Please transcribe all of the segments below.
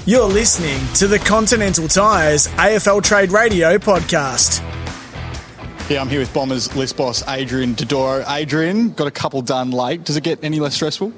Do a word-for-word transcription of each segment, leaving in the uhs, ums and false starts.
You're listening to the Continental Tires A F L Trade Radio podcast. Yeah, I'm here with Bombers list boss Adrian Dodoro. Adrian, got a couple done late. Does it get any less stressful?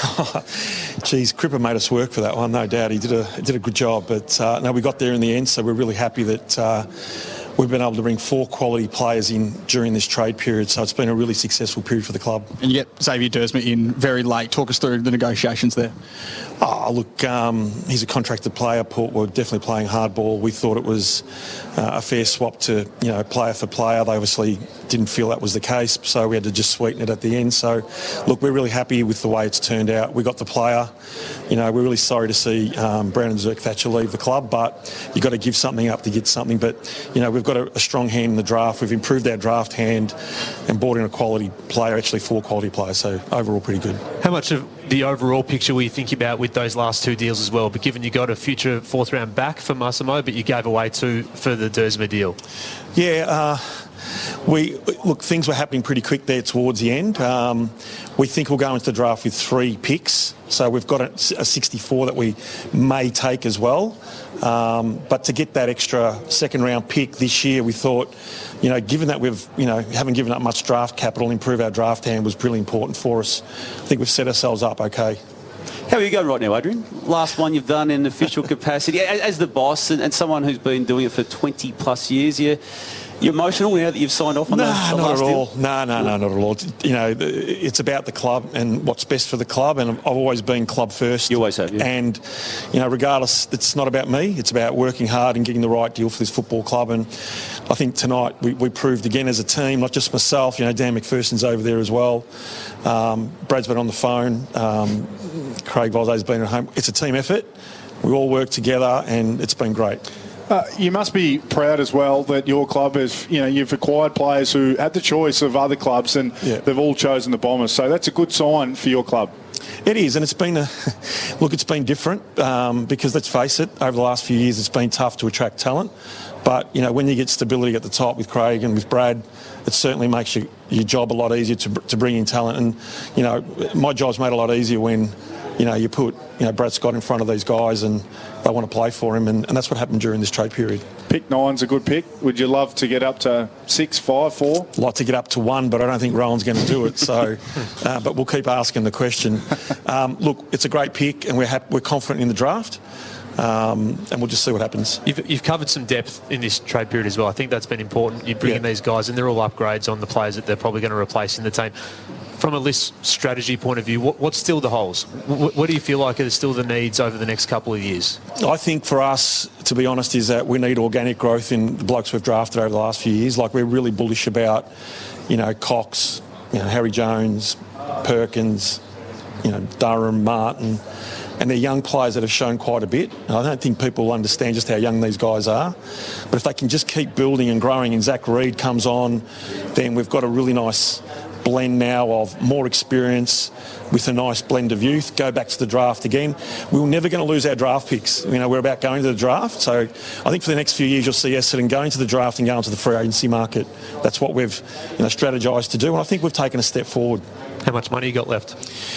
Geez, Cripper made us work for that one, no doubt. He did a did a good job, but uh, no, we got there in the end, so we're really happy that uh, we've been able to bring four quality players in during this trade period. So it's been a really successful period for the club. And you get Xavier Dersma in very late. Talk us through the negotiations there. Oh, look, um, he's a contracted player. Port were definitely playing hardball. We thought it was uh, a fair swap to, you know, player for player. They obviously didn't feel that was the case, so we had to just sweeten it at the end. So, look, we're really happy with the way it's turned out. We got the player. You know, we're really sorry to see um, Brandon Zerk-Thatcher leave the club, but you've got to give something up to get something. But, you know, we've got a, a strong hand in the draft. We've improved our draft hand and brought in a quality player, actually four quality players. So, overall, pretty good. How much of the overall picture were you thinking about with those last two deals as well? But given you got a future fourth round back for Massimo, but you gave away two for the Dersma deal. Yeah, uh, we look, things were happening pretty quick there towards the end. Um, we think we'll go into the draft with three picks. So we've got a, a sixty-four that we may take as well. Um, but to get that extra second round pick this year, we thought, you know, given that we've, you know, haven't given up much draft capital, improve our draft hand was really important for us. I think we've set ourselves up okay. How are you going right now, Adrian? Last one you've done in official capacity. As, as the boss and, and someone who's been doing it for twenty plus years, you, you're emotional now that you've signed off on no, the, the not last at all. deal? No, no, no, not at all. You know, it's about the club and what's best for the club, and I've always been club first. You always have, yeah. And, you know, regardless, it's not about me. It's about working hard and getting the right deal for this football club. And I think tonight we, we proved again as a team, not just myself, you know, Dan McPherson's over there as well. Um, Brad's been on the phone. Um, Craig Voze's been at home. It's a team effort. We all work together and it's been great. Uh, you must be proud as well that your club has, you know, you've acquired players who had the choice of other clubs and yeah. they've all chosen the Bombers. So that's a good sign for your club. It is, and it's been a look. It's been different um, because let's face it, over the last few years, it's been tough to attract talent. But you know, when you get stability at the top with Craig and with Brad, it certainly makes you, your job a lot easier to to bring in talent. And you know, my job's made a lot easier when you know you put you know Brad Scott in front of these guys and they want to play for him, and, and that's what happened during this trade period. Pick nine's a good pick. Would you love to get up to six, five, four? I'd like to get up to one, but I don't think Rowan's going to do it. So, uh, but we'll keep asking the question. Um, look, it's a great pick, and we're happy, we're confident in the draft, um, and we'll just see what happens. You've, you've covered some depth in this trade period as well. I think that's been important. You bring yeah. in these guys, and they're all upgrades on the players that they're probably going to replace in the team. From a list strategy point of view, what, what's still the holes? What, what do you feel like are still the needs over the next couple of years? I think for us, to be honest, is that we need organic growth in the blokes we've drafted over the last few years. Like, we're really bullish about, you know, Cox, you know, Harry Jones, Perkins, you know, Durham, Martin, and they're young players that have shown quite a bit. And I don't think people understand just how young these guys are. But if they can just keep building and growing and Zach Reid comes on, then we've got a really nice blend now of more experience with a nice blend of youth. Go back to the draft again. We're never going to lose our draft picks. You know, we're about going to the draft. So I think for the next few years you'll see Essendon going to the draft and going to the free agency market. That's what we've you know, strategised to do, and I think we've taken a step forward. How much money you got left?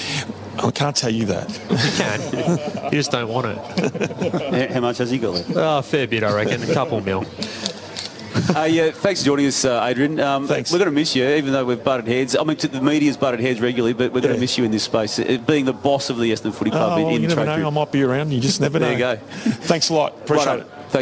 I can't tell you that. You can. You just don't want it. How much has he got left? Oh, a fair bit, I reckon. A couple mil. Uh, yeah, thanks for joining us, uh, Adrian. Um, thanks. We're going to miss you, even though we've butted heads. I mean, the media's butted heads regularly, but we're going yeah. to miss you in this space, it, being the boss of the Essendon Footy Club. Oh, in, well, in you never know. trade. I might be around. You just never know. There you go. Thanks a lot. Appreciate Right it.